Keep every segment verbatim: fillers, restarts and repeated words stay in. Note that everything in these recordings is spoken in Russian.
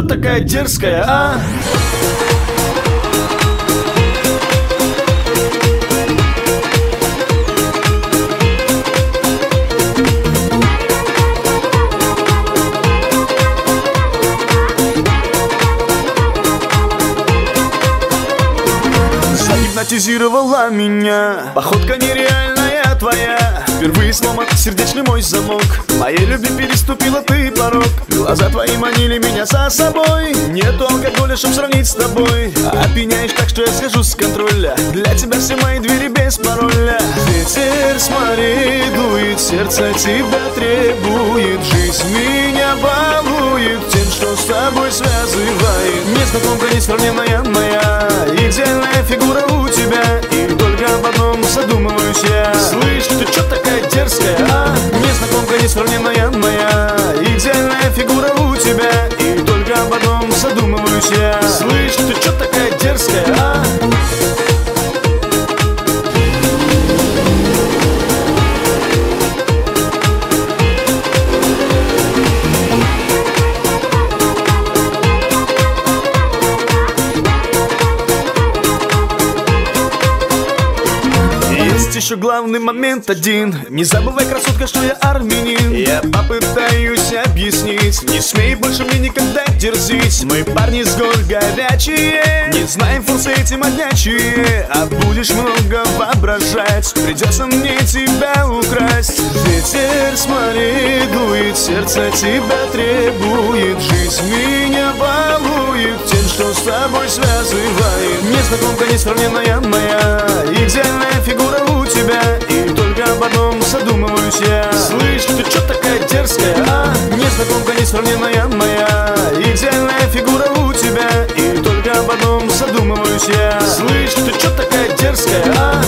чё такая дерзкая, а? Загипнотизировала меня походка нереальная твоя. Впервые сломан сердечный мой замок. Моей любви переступила ты порог. Глаза твои манили меня за собой. Нету алкоголя, чтоб сравнить с тобой. Опьяняешь так, что я схожу с контроля. Для тебя все мои двери без пароля. Ветер, смотри, дует, сердце тебя требует. Жизнь меня балует тем, что с тобой связывает. Незнакомка несравненная моя, идеальная фигура у тебя. И только об одном задумываюсь я. Слышь, ты чё такая дерзкая, а? Незнакомка несравненная моя, идеальная фигура у тебя. И только об одном задумываюсь я. Слышь, ты чё такая дерзкая, а? Еще главный момент один. Не забывай, красотка, что я армянин. Я попытаюсь объяснить. Не смей больше мне никогда дерзить. Мы парни с гор горячие, не знаем форсы эти манячие. А будешь много воображать, придется мне тебя украсть. Ветер, смотри, дует, сердце тебя требует. Жизнь меня балует тем, что с тобой связывает. Незнакомка несравненная моя, идеальная фигура у тебя. И только об одном задумываюсь я. Слышь, ты чё такая дерзкая, а? Незнакомка несравненная моя, идеальная фигура у тебя. И только об одном задумываюсь я. Слышь, ты чё такая дерзкая, а?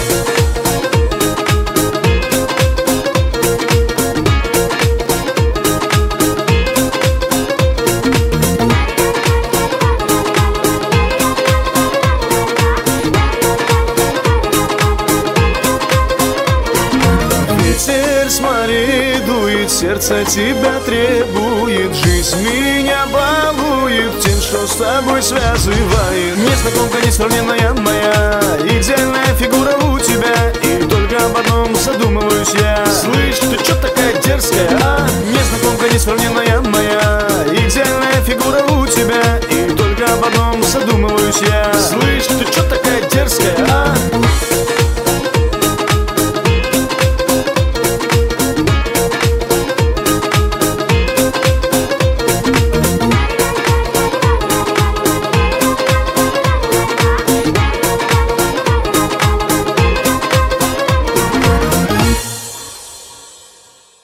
Ветер, смотри, дует, сердце тебя требует. Жизнь меня балует тем, что с тобой связывает. Незнакомка несравненная моя, идеальная фигура у тебя. И только об одном задумываюсь я.